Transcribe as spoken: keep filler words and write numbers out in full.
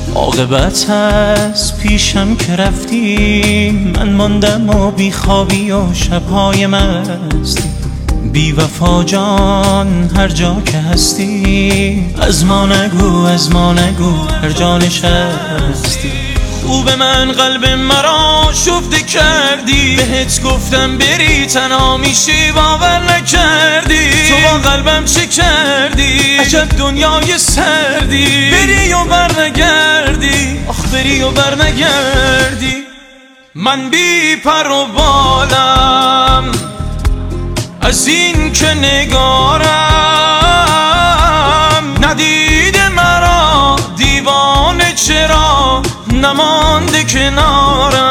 عاقبت از پیشم که رفتی، من ماندم و بیخوابی و شبهای مستی. بی وفا جان هر جا که هستی، از ما نگو از ما نگو هر جا نشستی. خوب من قلب مرا شفته کردی، بهت گفتم بری تنها میشی باور نکردی. تو با قلبم چه کردی؟ عجب دنیای سردی. بری و بر نگردی، آخ بری و بر نگردی. من بی پر و بالم از این که نگارم، ندیده مرا دیوانه چرا نمانده کنارم.